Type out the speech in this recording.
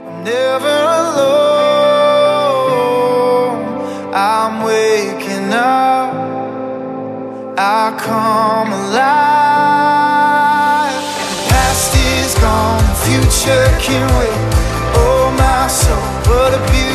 Never alone, I'm waking up, I come alive. The past is gone, the future can wait. Oh my soul, what a beauty.